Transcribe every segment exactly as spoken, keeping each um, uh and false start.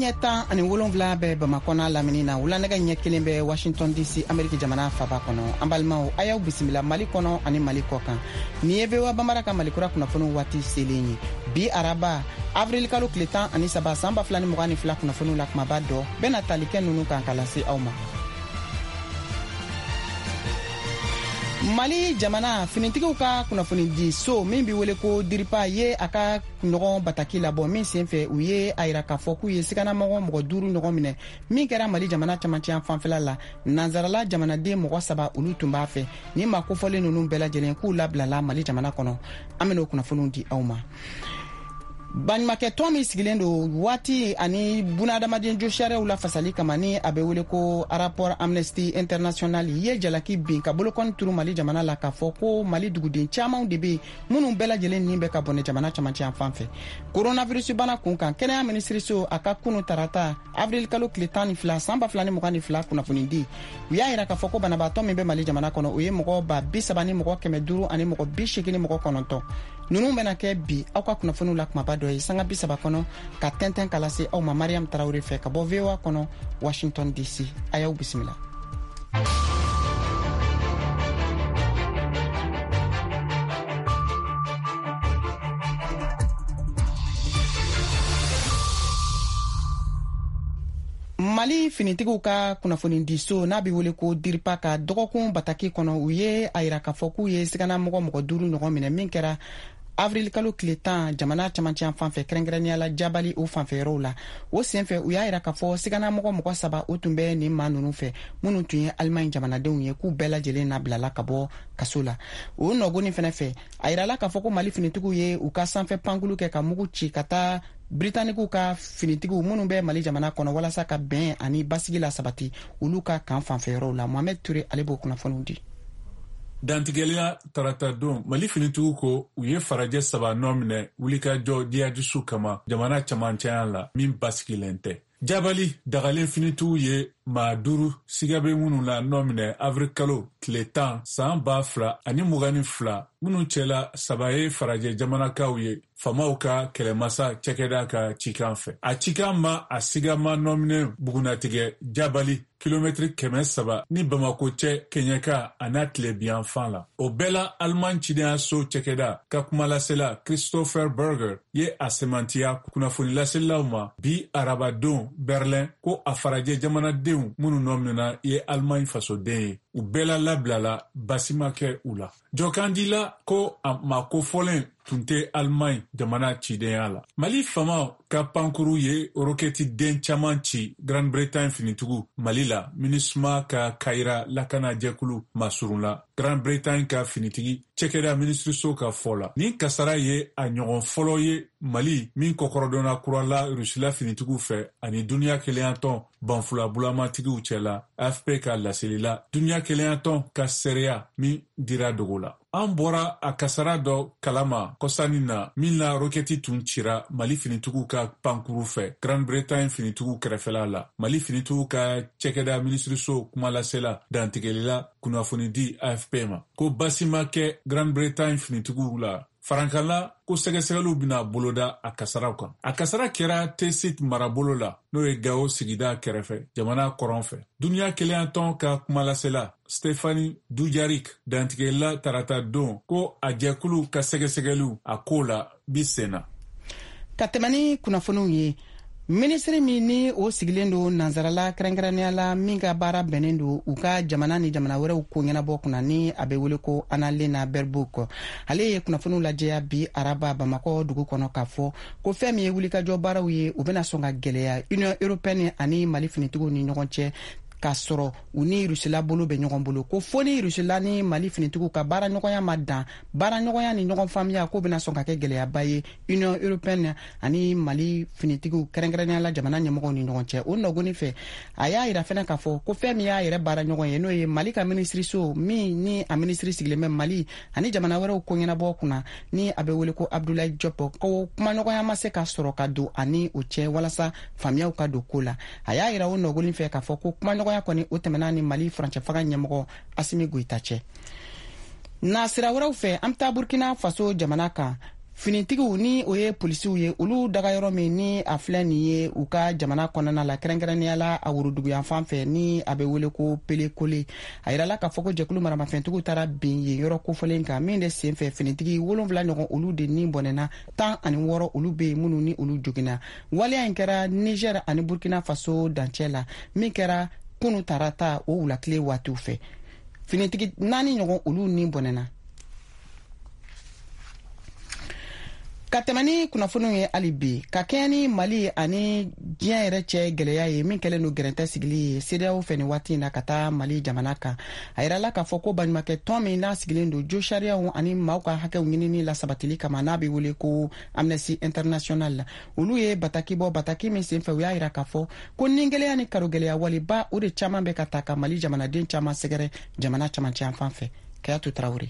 ɲɛ tan ani wolonwula bɛ Bamakɔ n'a lamini na wulanɛgɛ ɲɛ kelen bɛ Washington D C Amérique jamana faba kɔnɔ. An balimaw a y'aw bisimila Mali kɔnɔ ani Mali kɔkan. Ni ye V O A Banbara ka Malikura kunnafoni waati selen ye. Bi araba avril kalo tile tan ani saba san ba fila ni mugan ni fila kunnafoniw la kumaba dɔ bɛna tali kɛ ninnu kan ka lase aw ma. Mali jamana finitigiw ka kunnafoni di so min bi wele ko Diripa ye a ka ɲɔgɔn bataki labɔ min senfɛ u ye a yira k'a fɔ k'u ye siganamɔgɔ mɔgɔ duuru ɲɔgɔn minɛ min kɛra Mali jamana camancɛ fanfɛla la. Nanzarala jamanaden mɔgɔ saba olu tun b'a fɛ ni ma kofɔlen ninnu bɛɛ lajɛlen k'u labilala Mali jamana kɔnɔ. An bɛn'o kunnafoniw di aw ma. Baɲumankɛ tɔn min sigilen don waati ani bunadamaden jo sariyaw la fasali kama ni a bɛ wele ko rapport Amnesty International ye jalaki bin ka bolokɔni turu Mali jamana la k'a fɔ ko Mali duguden camanw de bɛ minnu bɛɛ lajɛlen ni bɛ ka bɔnɛ jamana camancɛ fan fɛ. Coronavirus bana kun kan kɛnɛya minisiriso a ka kunu tarata avril kalo tile tan ni fila san ba fila ni mugan ni fila kunnafoni di. U y'a yira k'a fɔ ko banabaatɔ min bɛ Mali jamana kɔnɔ o ye mɔgɔ ba bi saba ni mɔgɔ kɛmɛ duuru ani mɔgɔ bi seegin ni mɔgɔ kɔnɔntɔn. Ninnu bɛna kɛ bi aw ka kunnafoniw la kumaba dɔ ye sanga bi saba kɔnɔ ka tɛntɛn ka lase aw ma. Mariam Tarawele fɛ ka bɔ V O A kɔnɔ Washington D C. A y'aw bisimila. Mali finitigiw ka kunnafoni di so n'a bɛ wele ko Diripa ka dɔgɔkun bataki kɔnɔ u ye a yira k'a fɔ k'u ye siganamɔgɔ mɔgɔ duuru ɲɔgɔn minɛ min kɛra avril kalo tile tan jamana camancɛ fanfɛ kɛrɛnkɛrɛnnenya la Jabali o fanfɛ yɔrɔw la. O senfɛ u y'a yira k'a fɔ siganamɔgɔ mɔgɔ saba o tun bɛ nin maa ninnu fɛ minnu tun ye Allemagne jamanadenw ye k'u bɛɛ lajɛlen nabilala ka bɔ kaso la. O nɔgɔnin fɛnɛ fɛ a yirala k'a fɔ ko Mali finitigiw ye u ka sanfɛ pankulu kɛ ka mugu ci ka taa Britanniquew ka finitigiw minnu bɛ Mali jamana kɔnɔ walasa ka bɛn ani basigi la sabati olu ka kan fanfɛ yɔrɔw la. Mohamed Touré ale b'o kunnafoniw di. Dantigɛliya tarata don Mali finitigiw ko u ye farajɛ saba nɔ minɛ wulikajɔ diyadusu kama jamana camancɛya la min basigilen tɛ. Jabali dagalen finitigiw ye maa duuru siga bɛ minnu la nɔ minɛ avril kalo tile tan san ba fila ani mugan ni fila minnu cɛla saba ye farajɛ jamanakaw ye famaw ka kɛlɛmasa cɛkɛda ka cikan fɛ. A cikan ma a sigama nɔmine bugunatigɛ Jabali kilomɛtiri kɛmɛ saba ni Bamako cɛ Keɲɛka a n'a tilebiyan fan la. O bɛɛ la Allemagne cidenyaso cɛkɛda ka kumalasela Christopher Berger ye a semantiya kunnafonilaselaw ma bi arabadon Berlin ko a farajɛ jamanadenw minnu nɔminɛna ye Allemagne fasoden ye. U bɛɛ la labilala basi ma kɛ u la. Jɔkandila ko a ma kofɔlen tun tɛ Allemagne jamana cidenya la. Mali famaw ka pankuru ye roketi den caman ci Grande Bretagne finitigiw Mali la MINUSMA ka kayira lakana jɛkulu masurun la. Grande Bretagne ka finitigi cɛkɛda minisiriso ka fɔ la. Nin kasara ye a ɲɔgɔn fɔlɔ ye Mali min kɔkɔrɔdɔnna kurala Rusila finitigiw fɛ ani duniya keleyantɔn banfula bulamatigiw cɛla A F P ka laseli la. Duniya keleyantɔn ka seereya min dira dogo la. An bɔra a kasara dɔ kalama kɔsani na min la roketi tun cira Mali finitigiw ka pankuru fɛ Grande Bretagne finitigiw kɛrɛfɛla la. Mali finitigiw ka cɛkɛda minisiriso kumalasela dantigɛlila kunnafoni di A F P ma ko basi ma kɛ Grande Bretagne finitigiw la. Farankala ko sɛgɛsɛgɛliw bɛna boloda a kasaraw kan. A kasara kɛra Tesit marabolo la n'o ye Gao sigida kɛrɛfɛ jamana kɔrɔn fɛ. Duniya keleyantɔn ka kumalasela Stéphanie Dujarric dantigɛla tarata don ko a jɛkulu ka sɛgɛsɛgɛliw a ko la bi senna. Ka tɛmɛ ni kunnafoniw ye minisiri min ni o sigilen don nanzarala kɛrɛnkɛrɛnnenya la min ka baara bɛnnen don u ka jamana ni jamana wɛrɛw ko ɲɛnabɔ kunna ni a bɛ wele ko Annalena Baerbock. Ale ye kunnafoniw lajɛya bi araba Bamakɔ dugu kɔnɔ k'a fɔ ko fɛn min ye wulikajɔ baaraw ye u bɛna sɔn ka gɛlɛya Union Européenne ani Mali finitigiw ni ɲɔgɔn cɛ k'a sɔrɔ u ni Rusila bolo bɛ ɲɔgɔn bolo ko fo ni Rusila ni Mali finitigiw ka baara ɲɔgɔnya ma dan baara ɲɔgɔnya ni ɲɔgɔn faamuya ko bɛna sɔn ka kɛ gɛlɛyaba ye Union Européenne ani Mali finitigiw kɛrɛnkɛrɛnnenya la jamana ɲɛmɔgɔw ni ɲɔgɔn cɛ. O nɔgɔnin fɛ a y'a yira fɛnɛ k'a fɔ ko fɛn min y'a yɛrɛ baara ɲɔgɔn ye n'o ye Mali ka minisiriso min ni a minisiri sigilen bɛ Mali ani jamana wɛrɛw ko ɲɛnabɔ kunna ni a bɛ wele ko Abdoulaye Diop ko kuma ɲɔgɔnya ma se ka sɔrɔ ka don ani o cɛ walasa faamuyaw ka don ko la. A y'a yira o nɔgɔnin fɛ k'a fɔ ko kuma ɲɔgɔnya kɔni o tɛmɛna ni Mali furancɛ faga ɲɛmɔgɔ Asimi Goita cɛ. Na sira wɛrɛw fɛ an bɛ taa Burkina Faso jamana kan finitigiw ni o ye polisiw ye olu daga yɔrɔ min ni a filɛ nin ye u ka jamana kɔnɔna la kɛrɛnkɛrɛnnenya la a wuruduguyan fan fɛ ni a bɛ wele ko pelekole a yirala k'a fɔ ko jɛkulu maramafɛntigiw taara bin yen yɔrɔ kofɔlen kan min de sen fɛ finitigi wolonwula ɲɔgɔn olu de ni bɔnɛna tan ani wɔɔrɔ olu bɛ yen minnu ni olu joginna waleya in kɛra niger ani burkina faso dancɛ la min kɛra kunu tarata o wulakile waatiw fɛ finitigi naani ɲɔgɔn olu ni bɔnɛna ka tɛmɛ ni kunnafoniw ye hali bi ka kɛɲɛ ni mali ani diɲɛ yɛrɛ cɛ gwɛlɛya ye min kɛlen don gɛrɛntɛ sigili ye CEDEAO fɛ ni waati in na ka taa mali jamana kan a yirala k'a fɔ ko baɲumankɛ tɔn min n'a sigilen don jo sariyaw ani maaw ka hakɛw ɲinini la sabatili kama n'a bɛ wele ko Amnesty International la olu ye bataki bɔ bataki min sen fɛ u y'a yira k'a fɔ ko ni gwɛlɛya ni karogɛlɛya waliba o de caman bɛ ka ta ka mali jamanaden caman sɛgɛrɛ jamana camancɛ yan fan fɛ Kayatu Tarawele.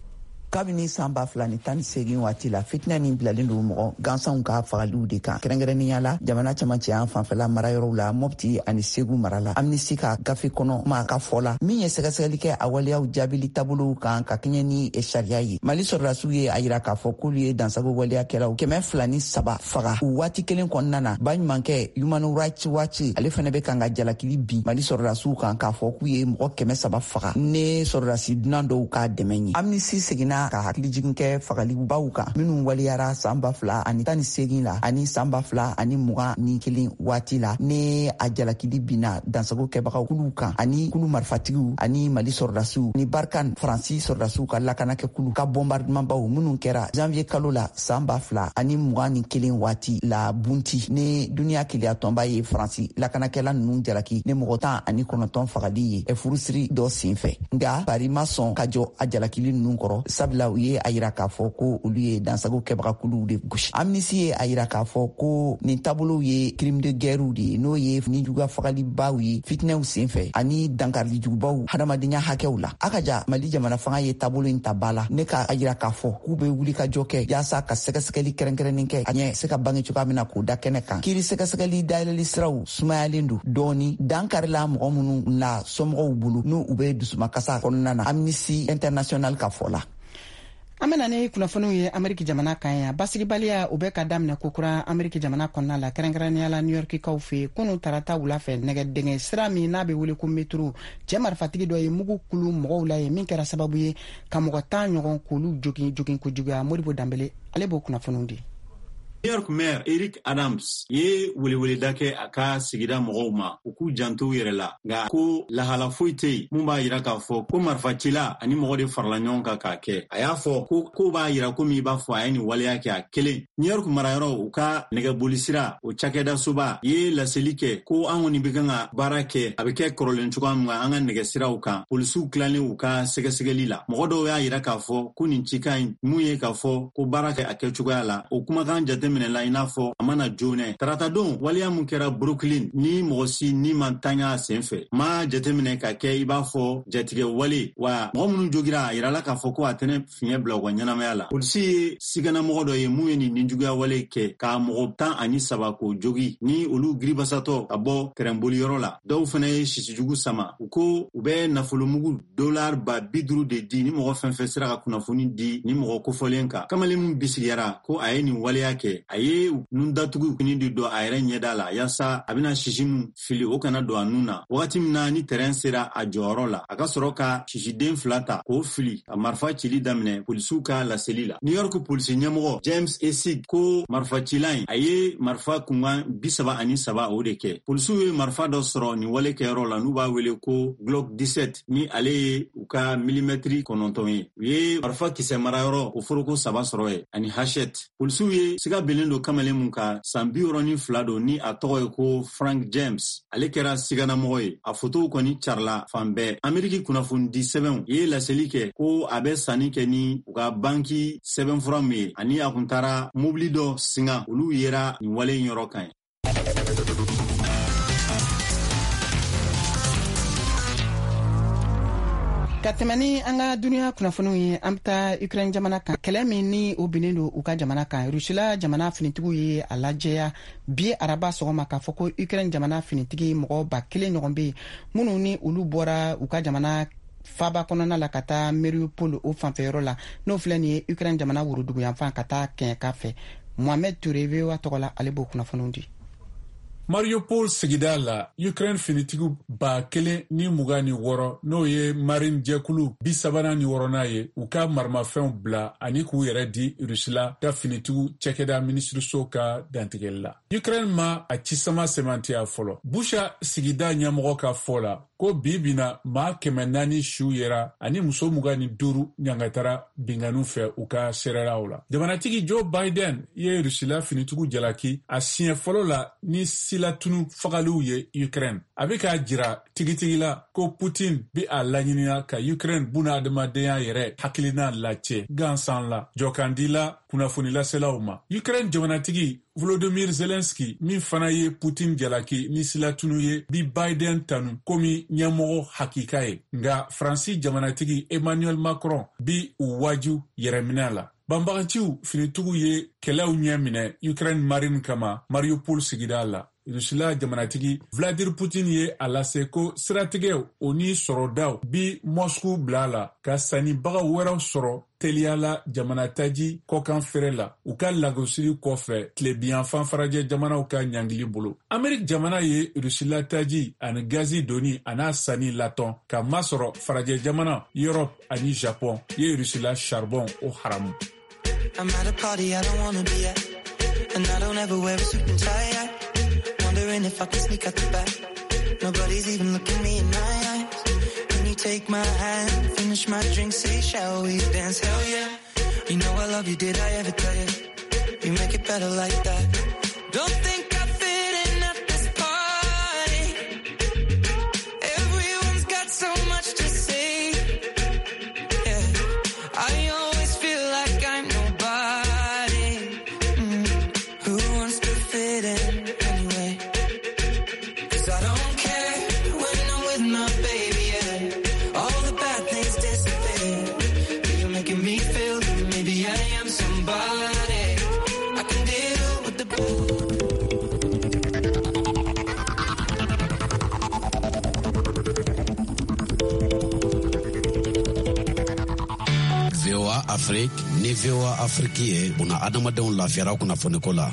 kabini san ba fila ni tan ni segin waati la fitina nin bilalen don mɔgɔ gansanw ka fagaliw de kan kɛrɛnkɛrɛnnenya la jamana camancɛ an fanfɛla marayɔrɔw la Mopti ani Segu mara la Amnesty ka gafe kɔnɔ ma ka fɔ la min ye sɛgɛsɛgɛli kɛ a waleyaw jaabili taabolow kan ka kɛɲɛ ni sariya ye mali sɔrɔdasiw ye a yira k'a fɔ k'olu ye dansago waleyakɛlaw kɛmɛ fila ni saba faga u waati kelen kɔnɔna na baɲumankɛ Human Rights Watch ale fɛnɛ bɛ kan ka jalakili bin mali sɔrɔdasiw kan k'a fɔ k'u ye mɔgɔ kɛmɛ saba faga ne sɔrɔdasi dunan dɔw ka dɛmɛ ye Amnesty seginna ka hakili jigin kɛ fagalibaw kan minnu waliyara san ba fila ani tan ni segin la ani san ba fila ani mugan ni kelen waati la ne a jalakili binna dansago kɛbagaw kulu kan ani kulu marifatigiw ani mali sɔrɔdasiw ni Barkan Faransi sɔrɔdasiw ka lakanakɛ kulu ka bombardement baw minnu kɛra janvier kalo la san ba fila ani mugan ni kelen waati la bunti ne duniya keleya tɔnba ye Faransi lakanakɛla ninnu jalaki ne mɔgɔ tan ani kɔnɔntɔn fagali ye furusiri dɔ senfɛ nka Paris ma sɔn ka jɔ a jalakili ninnu kɔrɔ sabula u ye a yira k'a fɔ ko olu ye dansago kɛbagakuluw de gosi Amnesty ye a yira k'a fɔ ko nin taabolow ye crime de guerrew de ye n'o ye nijuguya fagalibaw ye fitinɛw senfɛ ani dankarilijugubaw hadamadenya hakɛw la a ka ja mali jamana fanga ye taabolo in ta ba la ne ka a yira k'a fɔ k'u bɛ wuli ka jɔ kɛ yaasa ka sɛgɛsɛgɛli kɛrɛnkɛrɛnnin kɛ a ɲɛ se ka bange cogoya min na k'o da kɛnɛ kan kiiri sɛgɛsɛgɛli dayɛlɛli siraw sumayalen don dɔɔni dankarila mɔgɔ minnu na somɔgɔw bolo n'u u bɛ dusumakasa kɔnɔna na Amnesty International ka fɔ la. An bɛna ni kunnafoniw ye Ameriki jamana kan yan basigibaliya u bɛ ka daminɛ kokura Ameriki jamana kɔnɔna la kɛrɛnkɛrɛnnenya la New York kaw fɛ kunu tarata wula fɛ nɛgɛdɛngɛ sira min n'a bɛ wele ko métro cɛ marifatigi dɔ ye mugu kulu mɔgɔw la ye min kɛra sababu ye ka mɔgɔ tan ɲɔgɔn k'olu jogin jogin kojuguya Modibo Dambele ale b'o kunnafoniw di. New York maire Eric Adams ye weleweleda kɛ a ka sigida mɔgɔw ma u k'u janto yɛrɛ la nka ko lahala foyi tɛ yen mun b'a yira k'a fɔ ko marifacila ani mɔgɔ de farala ɲɔgɔn kan k'a kɛ a y'a fɔ ko ko b'a yira komi i b'a fɔ a ye nin waleya kɛ a kelen New York marayɔrɔ u ka nɛgɛbolisira o cakɛda soba ye laseli kɛ ko an kɔni bɛ kan ka baara kɛ a bɛ kɛ kɔrɔlen cogoya min an ka nɛgɛsiraw kan polisiw tilalen u ka sɛgɛsɛgɛli la mɔgɔ dɔw y'a yira k'a fɔ ko nin cikan in mun ye k'a fɔ ko baara kɛ a kɛcogoya la o kumakan jate minɛ la i n'a fɔ a mana joonɛ tarata don waleya mun kɛra Brooklyn ni mɔgɔ si ni man tanya sen fɛ ma jateminɛ ka kɛ i b'a fɔ jatigɛ wale wa mɔgɔ minnu jogira a yirala k'a fɔ ko a tɛnɛ fiɲɛ bila u ka ɲɛnamaya la polisi ye siganamɔgɔ dɔ ye mun ye nin ninjuguya wale kɛ k'a mɔgɔ tan ani saba k'o jogi ni olu giribasatɔ ka bɔ tɛrɛnboliyɔrɔ la dɔw fana ye sisijugu sama u ko u bɛ nafolomugu dollar ba bi duuru de di ni mɔgɔ fɛn fɛn sera ka kunnafoni di ni mɔgɔ kofɔlen kan kamalen min bisigiyara ko a ye nin waleya kɛ a ye nun datugu kini de don a yɛrɛ ɲɛda la yaasa a bɛna sisi min fili o kana don a nun na wagati min na ni terɛn sera a jɔyɔrɔ la a ka sɔrɔ ka sisiden fila ta k'o fili ka marifa cili daminɛ polisiw ka laseli la New York polisi ɲɛmɔgɔ James Essig ko marifacila in a ye marifa kunkan bi saba ani saba o de kɛ polisiw ye marifa dɔ sɔrɔ nin wale kɛyɔrɔ la n'u b'a wele ko Glock dix-sept ni ale ye u ka milimɛtiri kɔnɔntɔn ye u ye marifa kisɛ marayɔrɔ o foroko saba sɔrɔ ye ani hachette polisiw ye siga belen don kamalen mun ka san bi wɔɔrɔ ni fila don ni a tɔgɔ ye ko Frank James ale kɛra siganamɔgɔ ye a fotow kɔni carila fan bɛɛ Ameriki kunnafoni di sɛbɛnw ye laseli kɛ ko a bɛ sanni kɛ ni u ka banki sɛbɛnfura min ye ani a kun taara mobili dɔ singa olu yera nin wale in yɔrɔ kan ye. ka tɛmɛ ni an ka duniya kunnafoniw ye an bɛ taa Ukraine jamana kan kɛlɛ min ni o binnen don u ka jamana kan Rusila jamana finitigiw ye a lajɛya bi araba sɔgɔma k'a fɔ ko Ukraine jamana finitigi mɔgɔ ba kelen ɲɔgɔn bɛ yen minnu ni olu bɔra u ka jamana faba kɔnɔna la ka taa Mariupol o fanfɛyɔrɔ la n'o filɛ nin ye Ukraine jamana wurudugu yanfan ka taa kɛɲɛ ka fɛ. Mohamed Touré V O A tɔgɔ la ale b'o kunnafoniw di. Mariupol sigida la Ukraine finitigiw ba kelen ni mugan ni wɔɔrɔ n'o ye marine jɛkulu bi sabanan ni wɔɔrɔnan ye u ka maramafɛnw bila ani k'u yɛrɛ di Rusila ka finitigiw cɛkɛda minisiriso ka dantigɛli la. Ukraine ma a cisama sɛmantiya fɔlɔ. Busha sigida ɲɛmɔgɔ ka fɔ la ko bi bina maa kɛmɛ naani siw yera ani muso mugan ni duuru ɲangatara binganu fɛ u ka seereraw la. Jamanatigi Joe Biden ye Rusila finitigiw jalaki a siɲɛ fɔlɔ la ni silatunu fagaliw ye Ukraine. A bɛ k'a jira tigitigi la ko Putin bi a laɲiniya ka Ukraine buna adamadenya yɛrɛ hakilina lacɛ gansan la jɔkandi la kunnafonilaselaw ma. Ukraine jamanatigi Volodymyr Zelensky min fana ye Putin jalaki ni silatunu ye bi Biden tanu komi ɲɛmɔgɔ hakika ye. Nga Fransi jamanatigi Emmanuel Macron bi u waju yɛrɛminɛ la. Banbaganciw finitigiw ye kɛlɛw ɲɛ minɛ Ukraine marine kama Mariupol sigida la. Rusila jamanatigi Vladimir Putin ye a lase ko siratigɛw o ni sɔrɔdaw bi Moscow bila la ka sannibaga wɛrɛw sɔrɔ teliyala jamanataji kɔkan fɛrɛ la u ka lagosili kɔfɛ tilebiyanfan farajɛ jamanaw ka ɲangili bolo. Amerik jamana ye Rusila taji ani gazi doni an'a sanni latɔn ka masɔrɔ farajɛ jamana Europe ani Japon ye Rusila charbon o haramu. I'm at a party I don't wanna be at, and I don't ever wear a suit and tie. Wondering if I can sneak out the back. Nobody's even looking me in my eyes. Can you take my hand, finish my drink, say shall we dance? Hell yeah. You know I love you, did I ever tell you? You make it better like that. Don't think I fit in at this party. Everyone's got so much to say. Yeah, I always feel like I'm nobody. Mm. Who wants to fit in? Afrique ni V O A Afrique ye buna adamadenw lafiyara kunnafoniko la.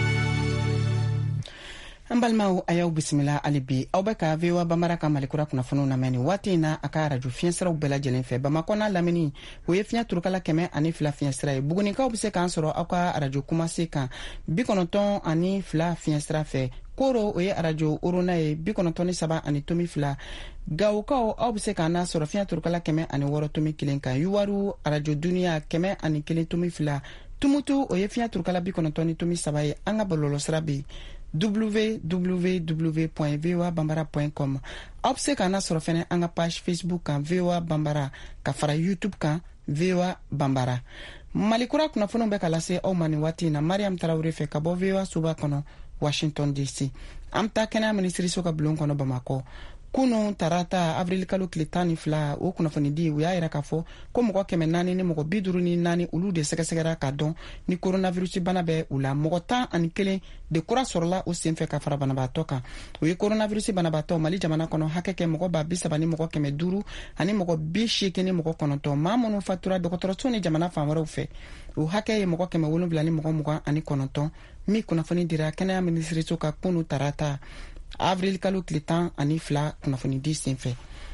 An balimaw a y'aw bisimila hali bi aw bɛ ka V O A Bambara ka malikura kunnafoniw lamɛn nin waati in na a ka arajo fiɲɛsiraw bɛɛ lajɛlen fɛ Bamakɔ n'a lamini o ye fiɲɛ turukala kɛmɛ ani fila fiɲɛsira ye Bugunikaw bɛ se k'an sɔrɔ aw ka arajo kumase kan bi kɔnɔntɔn ani fila fiɲɛsira fɛ Koro o ye arajo Orona ye bi kɔnɔntɔn ni saba ani tomi fila Gawukaw aw bɛ se k'an na sɔrɔ fiɲɛ turukala kɛmɛ ani wɔɔrɔ tomi kelen kan Yuwaru arajo Duniya kɛmɛ ani kelen tomi fila Tumutu o ye fiɲɛ turukala bi kɔnɔntɔn ni tomi saba ye an ka bɔlɔlɔsira bɛ w w w point v o a bambara point com aw bɛ se k'an na sɔrɔ fɛnɛ an ka page Facebook kan V O A Bambara ka fara YouTube kan V O A Bambara. Malikura kunnafoniw bɛ ka lase aw ma nin waati in na Mariam Tarawele fɛ ka bɔ V O A suba kɔnɔ Washington D C. An bɛ taa kɛnɛya minisiriso ka bulon kɔnɔ Bamakɔ. Kunun tarata avril kalo tile tan ni fila o kunnafoni di u y'a yira k'a fɔ ko mɔgɔ kɛmɛ naani ni mɔgɔ bi duuru ni naani olu de sɛgɛsɛgɛra k'a dɔn ni coronavirus bana bɛ u la mɔgɔ tan ani kelen de kura sɔrɔla o senfɛ ka fara banabaatɔ kan o ye coronavirus banabaatɔ Mali jamana kɔnɔ hakɛ kɛ mɔgɔ ba bi saba ni mɔgɔ kɛmɛ duuru ani mɔgɔ bi seegin ni mɔgɔ kɔnɔntɔn maa minnu fatura dɔgɔtɔrɔso ni jamana fan wɛrɛw fɛ o hakɛ ye mɔgɔ kɛmɛ wolonwula ni mɔgɔ mugan ani kɔnɔntɔn min kunnafoni dira kɛnɛya minisiriso ka kunu tarata avril kalo tile tan ani fila kunnafoni di senfɛ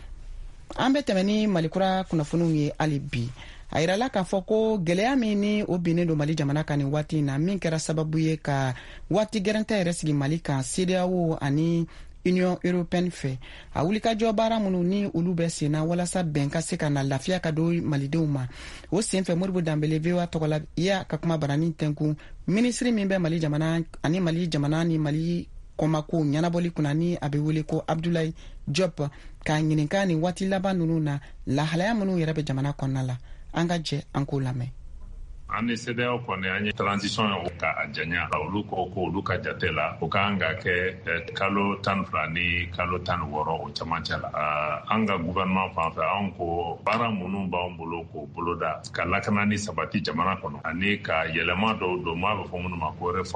an bɛ tɛmɛ ni malikura kunnafoniw ye hali bi a yirala k'a fɔ ko gɛlɛya min ni o binnen don Mali jamana kan nin waati in na min kɛra sababu ye ka waati gɛrɛntɛ yɛrɛ sigi Mali kan C D A O ani Union Européenne fɛ a wulikajɔ baara minnu ni olu bɛ sen na walasa bɛn ka se ka na lafiya ka don malidenw ma o senfɛ Moribo Danbele V O A tɔgɔ la iya ka kuma barani tɛnkun minisiri min bɛ Mali jamana ani Mali jamana ni Mali kɔmako ɲɛnabɔli kunna ni a bɛ wele ko Abdoulaye Diop k'a ɲininka nin waati laban ninnu na lahalaya minnu yɛrɛ bɛ jamana kɔnɔna la an ka jɛ an k'o lamɛn. An ni C D A O kɔni an ye transition ye ka a janya olu ko ko olu ka jate la o kan ka kɛ kalo tan fila ni kalo tan wɔɔrɔ o camancɛ la an ka gouvernement fan fɛ an ko baara minnu b'an bolo k'o boloda ka lakana ni sabati jamana kɔnɔ ani ka yɛlɛma dɔw don maa bɛ fɔ minnu ma ko réforme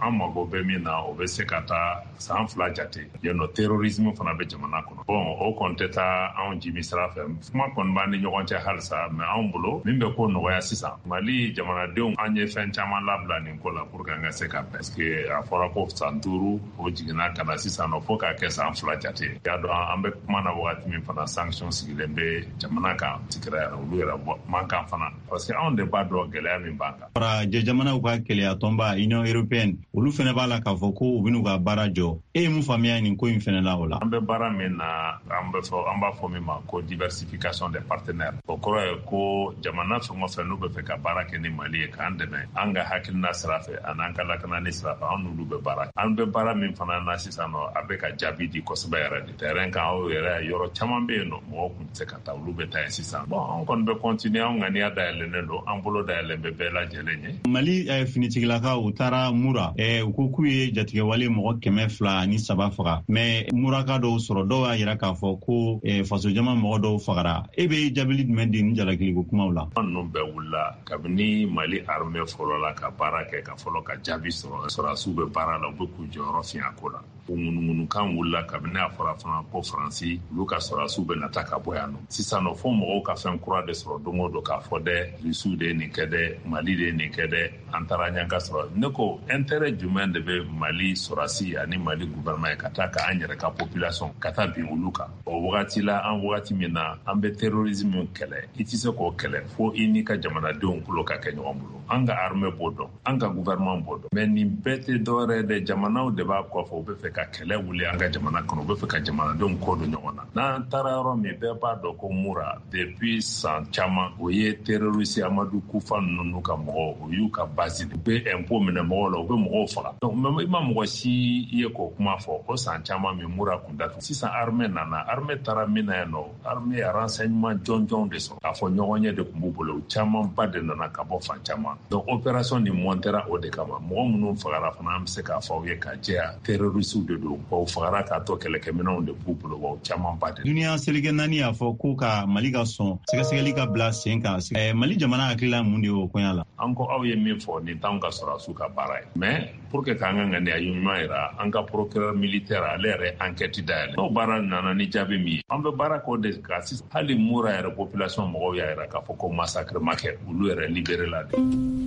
an mago bɛ min na o bɛ se ka taa san fila jate yennɔ terrorisme fana bɛ jamana kɔnɔ bon o kɔni tɛ taa anw jimi sira fɛ kuma kɔni b'an ni ɲɔgɔn cɛ halisa mais anw bolo min bɛ ko nɔgɔya sisan Mali jamanadenw an ye fɛn caman labila nin ko la pour que an ka se ka parce que a fɔra ko san duuru o jiginna ka na sisan nɔ fo k'a kɛ san fila jate y'a dɔn an bɛ kuma na wagati min fana sanction sigilen bɛ jamana kan tigɛra yɛrɛ olu yɛrɛ man kan fana parce que anw de b'a dɔn gɛlɛya min b'an kan. Fara jamanaw ka kɛlɛya tɔnba Union Européenne olu fana b'a la k'a fɔ ko u bɛn'u ka baara jɔ e ye mun faamuya nin ko in fana la o la. An bɛ baara min na an bɛ fɔ an b'a fɔ min ma ko diversification des partenaires o kɔrɔ ye ko jamana fɛn o fɛn n'u bɛ fɛ ka baara kɛ ni Mali ye k'an dɛmɛ an ka hakilina sira fɛ an'an ka lakanani sira fɛ an n'olu bɛ baara an bɛ baara min fana na sisan nɔ a bɛ ka jaabi di kosɛbɛ yɛrɛ de terrain kan aw yɛrɛ yɔrɔ caman bɛ yen nɔ mɔgɔw tun tɛ se ka taa olu bɛ taa yen sisan bon an kɔni bɛ continuer an ŋaniya dayɛlɛnnen don an bolo dayɛlɛn bɛ bɛɛ lajɛlen ye. Mali finitigilakaw u taara Mura u ko k'u ye jatigɛwale mɔgɔ kɛmɛ fila ani saba faga mais Muraka dɔw sɔrɔ dɔw y'a jira k'a fɔ ko faso jama mɔgɔ dɔw fagara e bɛ jabili jumɛn di ni jalakiliko kumaw la. An ninnu bɛɛ wulila kabini Mali armée fɔlɔ la ka baara kɛ ka fɔlɔ ka jaabi sɔrɔ sɔrɔdasiw bɛ baara la u bɛ k'u jɔyɔrɔ fiɲɛ a ko la o ŋunuŋunukan wulila kabini a fɔra fana ko Faransi olu ka sɔrɔdasiw bɛ nata ka bɔ yan nɔ sisan nɔ fo mɔgɔw ka fɛn kura de sɔrɔ don o don k'a fɔ dɛ Rusiw de ye nin kɛ dɛ Mali de ye nin kɛ dɛ an taara ɲɛ ka sɔrɔ ne ko intérêt jumɛn de bɛ Mali sɔrɔdasi ani Mali gouvernement ye ka taa ka an yɛrɛ ka population ka taa bin olu kan o wagati la an wagati min na an bɛ terrorisme kɛlɛ i tɛ se k'o kɛlɛ fo i n'i ka jamanadenw tulo ka kɛ ɲɔgɔn bolo an ka armée b'o dɔn an ka gouvernement b'o dɔn mais nin bɛɛ tɛ dɔwɛrɛ de jamanaw de b'a kɔfɛ u bɛ fɛ ka kɛlɛ wuli an ka jamana kɔnɔ u bɛ fɛ ka jamanadenw kɔ don ɲɔgɔn na n'an taara yɔrɔ min bɛɛ b'a dɔn ko Mura depuis san caman o ye terroriste Amadu Kufa ninnu ka mɔgɔw o y'u ka base u bɛ impôt minɛ mɔgɔw la u bɛ mɔgɔw faga donc i ma mɔgɔ si ye k'o kuma fɔ o san caman min Mura kun datugu sisan armée nana armée taara min na yen nɔ armée ya renseignement jɔnjɔn de sɔrɔ k'a fɔ ɲɔgɔn ye de tun b'u bolo caman ba de nana ka bɔ fan caman donc opération nin montera o de kama mɔgɔ minnu fagara fana an bɛ se k'a fɔ aw ye ka jɛya terroristes de don wa u fagara k'a tɔ kɛlɛkɛminɛnw de b'u bolo wa caman ba de. Duniya selikɛ naani y'a fɔ ko ka Mali ka sɔn sɛgɛsɛgɛli ka bila sen kan Mali jamana hakilila mun de y'o kɔɲa la. An ko aw ye min fɔ nin t'anw ka sɔrɔdasiw ka baara ye mais pour que k'an ka ŋaniya ɲuman yira an ka procureur militaire ale yɛrɛ enquête dayɛlɛ n'o baara nana ni jaabi min ye an bɛ baara k'o de ka sisan hali Mura yɛrɛ population mɔgɔw y'a yira k'a fɔ ko massacre ma kɛ olu yɛrɛ libéré la de.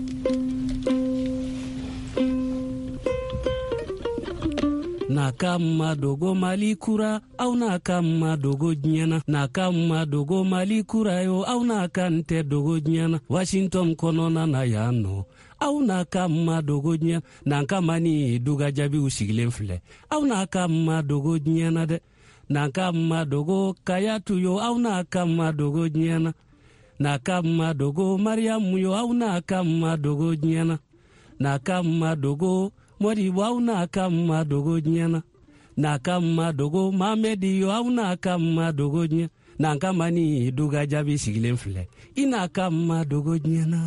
Na kama dogo Mali kura au na kama dogo nyana na kama dogo Mali kura yo au na kante dogo nyana Washington konona na yano au na kama dogo nyana na kama ni duga jabi usigilen filɛ au na kama dogo nyana de na kama dogo Kayatu yo au na kama dogo nyana na kama dogo Mariam yo au na kama dogo nyana na kama dogo Mori wau na kama dogo nyana na kama dogo Mamedi yo au na kama dogo nyana na kama ni duga jabi sigilen filɛ ina kama dogo nyana.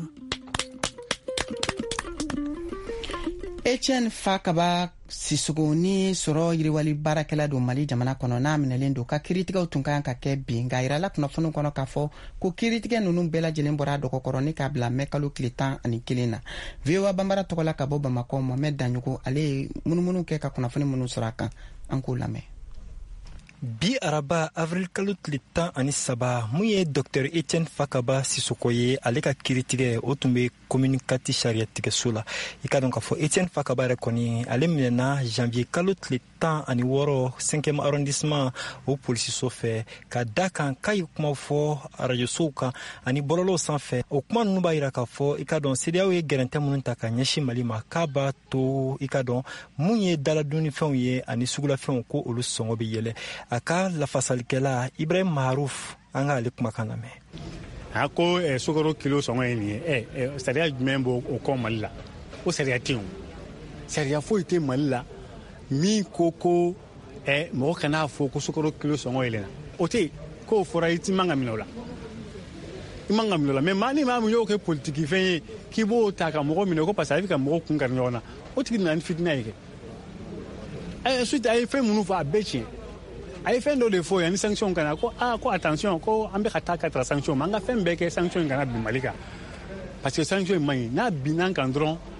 Etienne Fakaba Sissogo ni sɔrɔ yiriwali baarakɛla don Mali jamana kɔnɔ n'a minɛlen don ka kiiritigɛw tun ka kan ka kɛ bi nka yirala kunnafoniw kɔnɔ k'a fɔ ko kiiritigɛ ninnu bɛɛ lajɛlen bɔra a dɔgɔkɔrɔ k'a bila mɛ kalo tile tan ani kelen na. V O A banbara tɔgɔ la ka bɔ Bamakɔ Mohamed Danyogo ale ye munumunu kɛ ka kunnafoni minnu sɔrɔ a kan an k'o lamɛn. Bi araba avril kalo tile tan ani saba mun ye Dr Etienne Fakaba Sissogo ye ale ka kiiritigɛ o tun bɛ commune kati sariyatigɛso la i ka dɔn k'a fɔ Etienne Fakaba yɛrɛ kɔni ale minɛna janvier kalo tile tan ani wɔɔrɔ cinquième arrondissement o polisiso fɛ ka da kan k'a ye kuma fɔ arajosow kan ani bɔlɔlɔw sanfɛ o kuma ninnu b'a yira k'a fɔ i ka dɔn C D A O ye gɛrɛntɛ minnu ta ka ɲɛsin Mali ma k'a b'a to i ka dɔn mun ye daladunifɛnw ye ani sugulafɛnw ko olu sɔngɔ bɛ yɛlɛ a ka lafasalikɛla Ibrahim Maharouf an ka ale kumakan lamɛn. A ko sukaro kilo sɔngɔ ye nin ye ɛ sariya jumɛn b'o o kɔ Mali la o sariya tɛ yen sariya foyi tɛ Mali la min ko ko ɛ mɔgɔ kana fɔ ko sukaro kilo sɔngɔ yɛlɛnna o tɛ yen k'o fɔra i ti man ka minɛ o la i man ka minɛ o la mais maa ni maa min y'o kɛ politiki fɛn ye k'i b'o ta ka mɔgɔ minɛ ko parce que a bɛ ka mɔgɔ kun kari ɲɔgɔn na o tigi nana ni fitina ye kɛ ɛ suite a ye fɛn minnu fɔ a bɛɛ tiɲɛ a ye fɛn dɔ de fɔ yan ni sanction kana ko ah ko attention ko an bɛ ka taa ka taa sanction ma an ka fɛn bɛɛ kɛ sanction kana bin Mali kan parce que sanction in man ɲi n'a binna kan dɔrɔn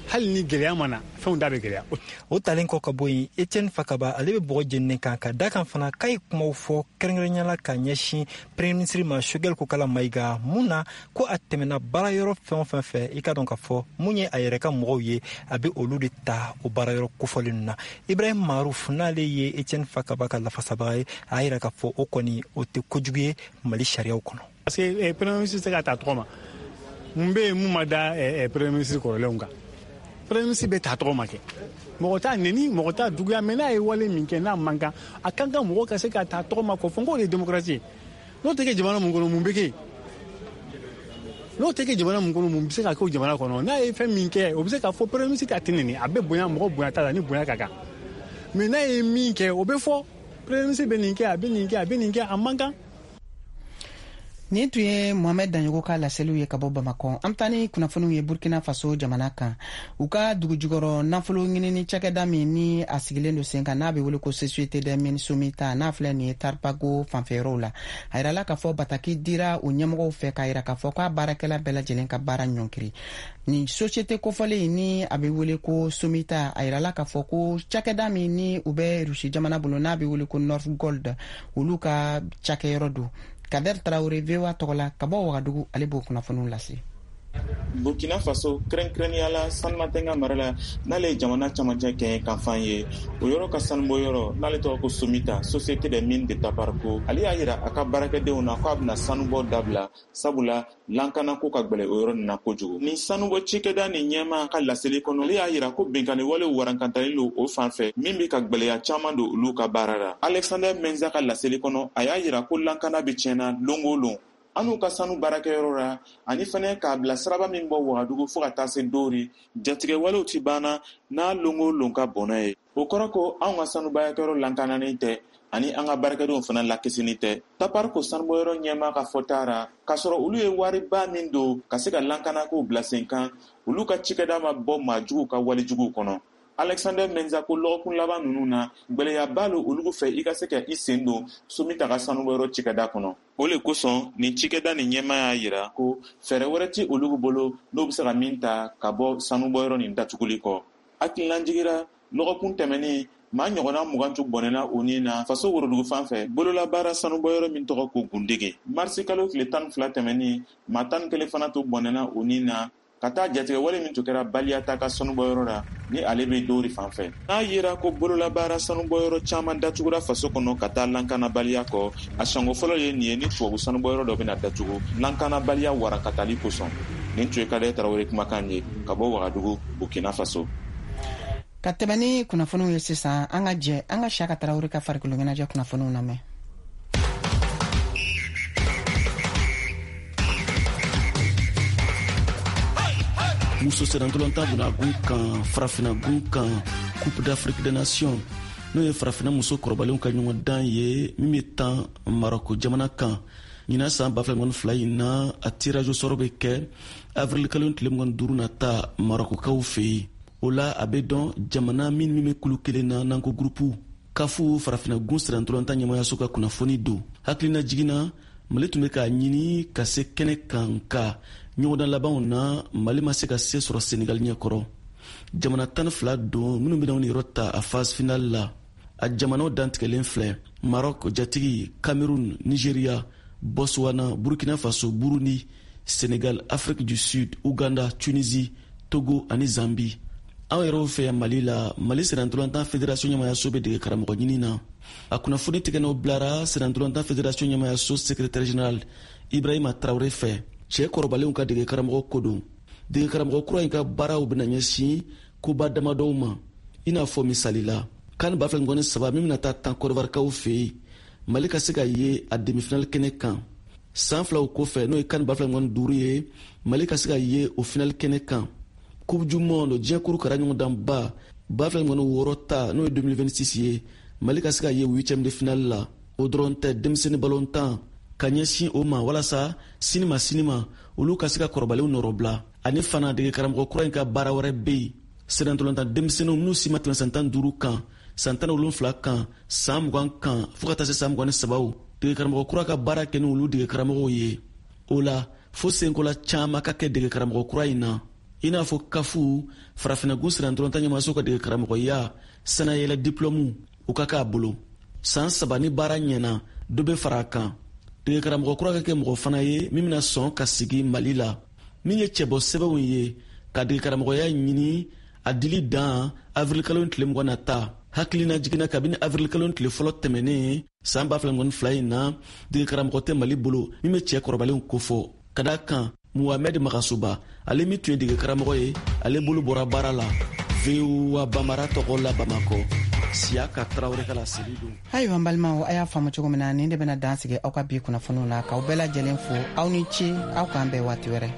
hali ni gɛlɛya mana fɛnw da bɛ gɛlɛya. O talen kɔ ka bɔ yen Etienne Fakaba ale bɛ bɔgɔ jeninen kan ka da kan fana k'a ye kumaw fɔ kɛrɛnkɛrɛnyala ka ɲɛsin premier ministre ma Choguel Kokala Mayiga mun na ko a tɛmɛna baara yɔrɔ fɛn o fɛn fɛ i ka dɔn ka fɔ mun ye a yɛrɛ ka mɔgɔw ye a bɛ olu de ta o baara yɔrɔ kofɔlen ninnu na. Ibrahim Maruf n'ale ye Etienne Fakaba ka lafasabaga ye a y'a yira ka fɔ o kɔni o tɛ kojugu ye Mali sariyaw kɔnɔ. Parce que premier ministre tɛ ka taa tɔgɔ ma mun bɛ yen mun ma da premier ministre kɔrɔlenw kan. Premier ministre bɛ taa tɔgɔ ma kɛ mɔgɔ t'a neni mɔgɔ t'a juguya mais n'a ye wale min kɛ n'a man kan a kan ka mɔgɔ ka se ka taa tɔgɔ ma kɔ fɔ n k'o de ye démocratie ye. N'o tɛ kɛ jamana mun kɔnɔ mun bɛ kɛ n'o tɛ kɛ jamana mun kɔnɔ mun bɛ se ka kɛ o jamana kɔnɔ n'a ye fɛn min kɛ o bɛ se ka fɔ premier ministre a tɛ neni a bɛ bonya mɔgɔ bonya t'a la ni bonya ka kan mais n'a ye min kɛ o bɛ fɔ premier ministre bɛ nin kɛ a bɛ nin kɛ a bɛ nin kɛ a man kan. Nin tun ye Mohamed Danyogo ka laseliw ye ka bɔ Bamakɔ. An taa ni kunnafoniw ye Burkina Faso jamana kan. U ka dugujukɔrɔ nafolo ɲinini cakɛda min ni a sigilen do sen kan n'a bɛ wele ko Société des Mines Somita n'a filɛ nin ye Tarpago fanfɛyɔrɔw la. A yirala k'a fɔ bataki dira u ɲɛmɔgɔw fɛ k'a yira k'a fɔ k'a baarakɛla bɛɛ lajɛlen ka baara ɲɔnkiri. Ni société kofɔlen ni a bɛ wele ko Somita a yirala k'a fɔ ko cakɛda min ni u bɛ Rusi jamana bolo n'a bɛ wele ko North Gold olu ka cakɛyɔrɔ do. Kader Traoré V O A tɔgɔla ka bɔ Wagadugu ale b'o kunnafoniw lase. Burkina Faso kɛrɛnkɛrɛnniyala Sanumatenga mara la n'ale ye jamana camancɛ kɛ kanfan ye o yɔrɔ ka sanubɔ yɔrɔ n'ale tɔgɔ ko Somita Société des Mines de Taparco ale y'a yira a ka baarakɛdenw na k'a bɛna sanubɔ dabila sabula lankana ko ka gbɛlɛ o yɔrɔ nin na kojugu ni sanubɔ cikɛda ni ɲɛma ka laseli kɔnɔ ale y'a yira ko binkani wale warankantalen lo o fan fɛ min bɛ ka gbɛlɛya caman don olu ka baara la. Alexander Menza ka laseli kɔnɔ a y'a yira ko lankana bɛ tiɲɛna lon o lon anu ka sanu baarakɛyɔrɔ la ani fɛnɛ k'a bila siraba min bɔ Wagadugu fo ka taa se Dori jatigɛ walew ti banna n'a longo lon ka bɔnna ye o kɔrɔ ko anw ka sanu baarakɛyɔrɔ lankananen tɛ ani an ka baarakɛdenw fana lakisini tɛ. Tapariko sanubɔyɔrɔ ɲɛma ka fɔta ra k'a sɔrɔ olu ye wariba min don ka se ka lankanakow bila sen kan olu ka cikɛda ma bɔ maajuguw ka walejuguw kɔnɔ. Alexander Menza ko lɔgɔkun laban ninnu na gbɛlɛyaba lo olu fɛ i ka se ka i sen don Somita ka sanubɔyɔrɔ cikɛda kɔnɔ. O le kosɔn nin cikɛda nin ɲɛma y'a yira ko fɛɛrɛ wɛrɛ ti olu bolo n'o bɛ se ka min ta ka bɔ sanubɔyɔrɔ nin datuguli kɔ. Hakililan jigira lɔgɔkun tɛmɛnen maa ɲɔgɔnna mugantu bɔnɛna o nin na faso worodugu fan fɛ bololabaara sanubɔyɔrɔ min tɔgɔ ko Gundege. Marisi kalo tile tan ni fila tɛmɛnen maa tan ni kelen fana to bɔnɛna o nin na ka taa jatigɛ wale min tun kɛra Baliyata ka sanubɔyɔrɔ la ni ale bɛ Dori fan fɛ. N'a yera ko bololabaara sanubɔyɔrɔ caman datugura faso kɔnɔ ka taa lankanabaliya kɔ a sɔngɔ fɔlɔ ye nin ye ni tubabu sanubɔyɔrɔ dɔ bɛna datugu lankanabaliya warakatali kosɔn. Nin tun ye Kader Traoré kumakan ye ka bɔ Wagadugu Burkina Faso. Ka tɛmɛ ni kunnafoniw ye sisan an ka jɛ an ka Siyaka Traoré ka farikolo ɲɛnajɛ kunnafoniw lamɛn. muso serantolonta bena gun kan farafina gun kan coupe d'Afrique des nations n'o ye farafina muso kɔrɔbalenw ka ɲɔgɔn dan ye min bɛ tan Maroko jamana kan ɲina san ba fila ŋɔni fila in na a tirage sɔrɔ bɛ kɛ avril kalo tile mugan duuru na ta Marokokaw fɛ yen o la a bɛ dɔn jamana min min bɛ kulu kelen na n'an ko gurupu kafu farafina gun serantolonta ɲɛmayaso ka kunnafoni don hakilina jiginna Mali tun bɛ k'a ɲini ka se kɛnɛ kan ka ɲɔgɔndan labanw na Mali ma se ka se sɔrɔ Senegal ɲɛkɔrɔ jamana tan ni fila don minnu bɛna ni yɔrɔ ta a phase finale la a jamanaw dantigɛlen filɛ Maroc jatigi Cameroun Nigeria Botswana Burkina Faso Burundi Senegal Afrique du Sud Uganda Tunisie Togo ani Zambie an yɛrɛw fɛ yan Mali la Mali serantolontan fédération ɲɛmayaso bɛ dege karamɔgɔ ɲini na a kunnafoni tigɛnɛw bilara serantolontan fédération ɲɛmayaso secrétaire général Ibrahima Traoré fɛ cɛ kɔrɔbalenw ka dege karamɔgɔ ko don dege karamɔgɔ kura in ka baaraw bɛna ɲɛsin koba damadɔw ma i n'a fɔ misali la kan ba fila ŋɔni saba min bɛna taa tan Côte d'Ivoirekaw fɛ yen Mali ka se ka ye a demi-finale kɛnɛ kan san filaw kɔfɛ n'o ye kan ba fila ŋɔni duuru ye Mali ka se ka ye o finale kɛnɛ kan coupe du monde diɲɛ kuru kara ɲɔgɔndan ba ba fila ŋɔni wɔɔrɔ ta n'o ye deux mille vingt-six ye Mali ka se ka ye huitième de finale la o dɔrɔn tɛ denmisɛnnin balontan ka ɲɛsin o ma walasa sini ma sini ma olu ka se ka kɔrɔbalenw nɔrɔbila ani fana dege karamɔgɔ kura in ka baara wɛrɛ bɛ yen serantolontan denmisɛnninw minnu si ma tɛmɛ san tan duuru kan san tan wolonfila kan san mugan kan fo ka taa se san mugan ni sabaw dege karamɔgɔ kura ka baara kɛ ni olu dege karamɔgɔw ye o la fo senkola caman ka kɛ dege karamɔgɔ kura in na i n'a fɔ kafu farafinagun siran dɔrɔn ta ɲɛmaso ka dege karamɔgɔya sɛnɛyɛlɛ diplɔmu u ka k'a bolo san saba ni baara ɲɛna dɔ bɛ fara a kan dege karamɔgɔ kura ka kɛ mɔgɔ fana ye min bɛna sɔn ka sigi mali la min ye cɛbɔ sɛbɛnw ye ka dege karamɔgɔya ɲini a dili dan avril kalo tile mugan na ta hakilina jiginna kabini avril kalo tile fɔlɔ tɛmɛnen san ba fila ni fila in na dege karamɔgɔ tɛ mali bolo min bɛ cɛ kɔrɔbalenw kofɔ ka da kan muhamɛd magasoba ale min tun ye dege karamɔgɔ ye ale bolo bɔra baara la V O A bamara tɔgɔ la bamakɔ Siyaka Tarawele ka laseli don. Ayiwa an balimaw a y'a faamu cogo min na nin de bɛna dan sigi aw ka bi kunnafoniw la k'aw bɛɛ lajɛlen fo aw ni ce aw k'an bɛn waati wɛrɛ.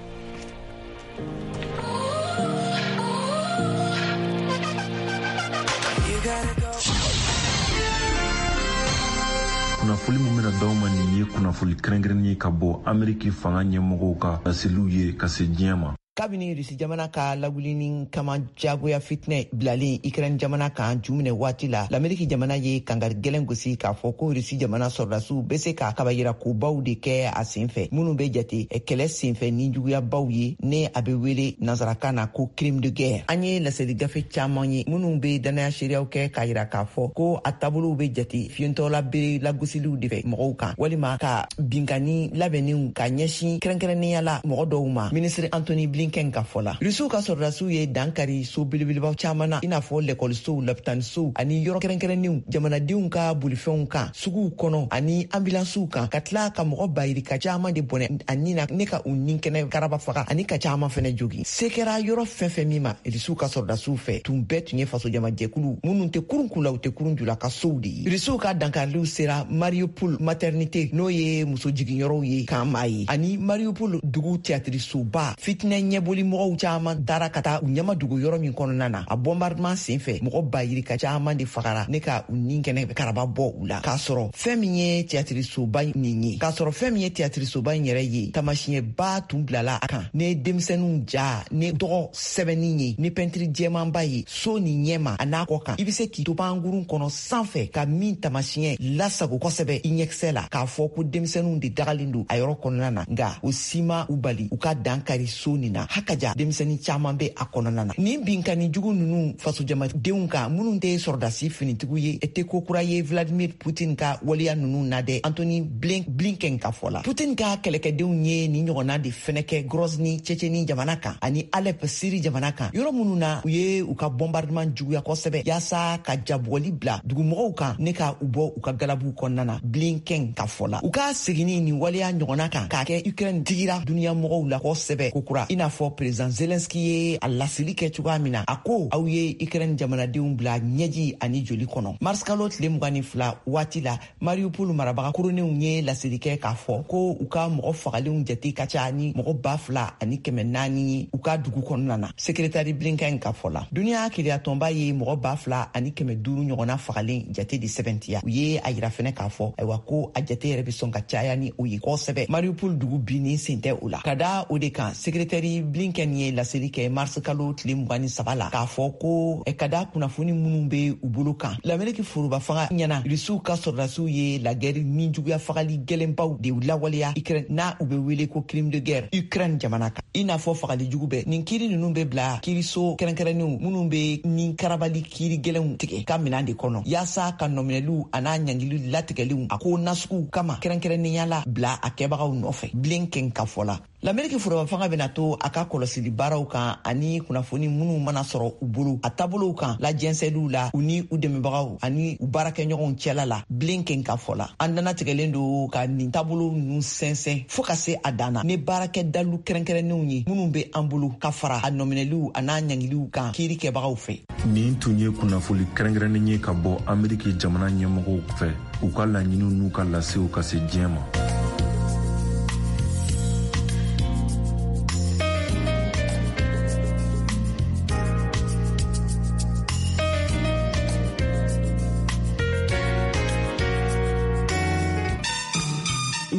kunnafoni min bɛna d'aw ma nin ye kunnafoni kɛrɛnkɛrɛnnen ye ka bɔ Ameriki fanga ɲɛmɔgɔw ka laseliw ye ka se diɲɛ ma. kabini Rusi jamana ka lawulinin kama jagoya fitinɛ bilalen Ukraine jamana kan jumɛn waati la l'Ameriki jamana ye kangari gɛlɛn gosi k'a fɔ ko Rusi jamana sɔrɔdasiw bɛ se ka kabayira kobaw de kɛ a senfɛ minnu bɛ jate kɛlɛ senfɛ ni juguyabaw ye ne a bɛ wele nanzarakan na ko crime de guerre. An ye laseli gafe caman ye minnu bɛ danaya seereyaw kɛ k'a yira k'a fɔ ko a taabolow bɛ jate fiyentɔla bere lagosiliw de fɛ mɔgɔw kan walima ka binkani labɛnniw ka ɲɛsin kɛrɛnkɛrɛnnenya la mɔgɔ dɔw ma. Ministre Anthony Blinken ka fɔ la Rusiw ka sɔrɔdasiw ye dankari so belebelebaw caman na i n'a fɔ lɛkɔlisow lapitanisow ani yɔrɔ kɛrɛnkɛrɛnnenw jamanadenw ka bolifɛnw kan suguw kɔnɔ ani ambulansiw kan ka tila ka mɔgɔ bayiri ka caman de bɔnɛ ani na ne ka u nin kɛnɛ karaba faga ani ka caman fɛnɛ jogi se kɛra yɔrɔ fɛn fɛn min ma Rusiw ka sɔrɔdasiw fɛ tun bɛɛ tun ye faso jamajɛkulu minnu tɛ kurun k'u la u tɛ kurun jula ka sow de ye. Rusiw ka dankariliw sera Mariupol maternité n'o ye muso jiginyɔrɔw ye kan maa ye ani Mariupol dugu théâtre-soba fitinɛ ɲɛboli mɔgɔw caman dara ka taa u ɲɛma dugu yɔrɔ min kɔnɔna na a bombardement senfɛ mɔgɔ bayiri ka caman de fagara ne ka u nin kɛnɛ karaba bɔ u la k'a sɔrɔ fɛn min ye théâtre-soba nin ye k'a sɔrɔ fɛn min ye théâtre-soba in yɛrɛ ye tamasiɲɛba tun bilala a kan ne denmisɛnninw ja ne dɔgɔ sɛbɛnni ye ni pɛntiri jɛmanba ye so ni ɲɛma a n'a kɔ kan i bɛ se k'i to pankurun kɔnɔ sanfɛ ka min tamasiɲɛ lasago kosɛbɛ i ɲɛkisɛ la k'a fɔ ko denmisɛnninw de dagalen don a yɔrɔ kɔnɔna na nka o si ma u bali u ka dankari so nin na hakaja denmisɛnnin caman bɛ a kɔnɔna na nin binkani jugu ninnu fasojamadenw kan minnu tɛ sɔrɔdasi finitigiw ye e tɛ ko kura ye Vladimir Putin ka waleya ninnu na dɛ Anthony Blinken ka fɔ la Putin ka kɛlɛkɛdenw ye nin ɲɔgɔnna de fɛnɛ kɛ Grozny Tchétchénie jamana kan ani Alep Syrie jamana kan yɔrɔ minnu na u ye u ka bombardement juguya kosɛbɛ yaasa ka jabɔli bila dugumɔgɔw kan ne ka u bɔ u ka galabuw kɔnɔna na Blinken ka fɔ la u ka seginni nin waleya ɲɔgɔnna kan k'a kɛ Ukraine digira duniya mɔgɔw la kosɛbɛ ko kura i n'a fɔ président Zelensky ye a laseli kɛ cogoya min na a ko aw ye Ukraine jamanadenw bila ɲɛji ani joli kɔnɔ mars kalo tile mugan ni fila waati la Mariupol marabaga kuruninw ye laseli kɛ k'a fɔ ko u ka mɔgɔ fagalenw jate ka ca ni mɔgɔ ba fila ani kɛmɛ naani ye u ka dugu kɔnɔna na sekretari Blinken ka fɔ la duniya keleyatɔnba ye mɔgɔ ba fila ani kɛmɛ duuru ɲɔgɔnna fagalen jate de sɛbɛntiya u ye a yira fɛnɛ k'a fɔ ayiwa ko a jate yɛrɛ bɛ sɔn ka caya ni o ye kosɛbɛ Mariupol dugu binni sen tɛ o la ka da o de kan sekretari Blinken ye laseli kɛ mars kalo tile mugan ni saba la k'a fɔ ko ka da kunnafoni minnu bɛ u bolo kan l'Ameriki foroba fanga ɲɛna Rusiw ka sɔrɔdasiw ye la guerre ni juguya fagali gɛlɛnbaw de lawaleya Ukraine n'a u bɛ wele ko crime de guerre Ukraine jamana kan i n'a fɔ fagali jugu bɛɛ nin kiiri ninnu bɛ bila kiiriso kɛrɛnkɛrɛnnenw minnu bɛ ni karabali kiiri gɛlɛnw tigɛ ka minɛn de kɔnɔ yaasa ka nɔminɛliw a n'a ɲangili latigɛliw a ko nasuguw kama kɛrɛnkɛrɛnnenya la bila a kɛbagaw nɔfɛ Blinken ka fɔ la l'Ameriki foroba fanga bɛna to a ka kɔlɔsili baaraw kan ani kunnafoni minnu mana sɔrɔ u bolo a taabolow kan lajɛnsɛliw la u ni u dɛmɛbagaw ani u baarakɛɲɔgɔnw cɛla la Blinken ka fɔ la an danatigɛlen don ka nin taabolo ninnu sɛnsɛn fo ka se a dan na ni baarakɛ dalu kɛrɛnkɛrɛnnenw ye minnu bɛ an bolo ka fara a nɔminɛliw a n'a ɲangiliw kan kiiri kɛbagaw fɛ. Nin tun ye kunnafoni kɛrɛnkɛrɛnnen ye ka bɔ Ameriki jamana ɲɛmɔgɔw fɛ u ka laɲiniw n'u ka lasew ka se diɲɛ ma.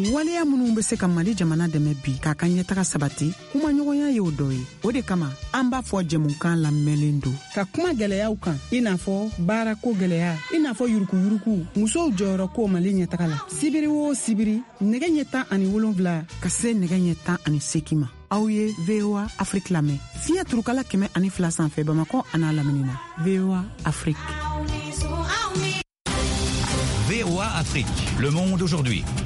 waleya minnu be se ka Mali jamana dɛmɛ bi k'a ka ɲɛtaga sabati kumaɲɔgɔnya ye o dɔ ye. O de kama an b'a fɔ jɛmukan lamɛnlen don ka kuma gwɛlɛyaw kan i n'a fɔ baarako gwɛlɛya, i n'a fɔ yurukuyuruku, musow jɔyɔrɔ ko Mali ɲɛtaga la. Sibiri o sibiri nɛgɛ ɲɛ tan ani wolonwula ka se nɛgɛ ɲɛ tan ani seegin ma. Aw ye V O A Afrique lamɛn fiɲɛ turukala kɛmɛ ani fila sanfɛ Bamakɔ an'a lamini na. V O A Afrique. V O A Afrique, le monde aujourd'hui.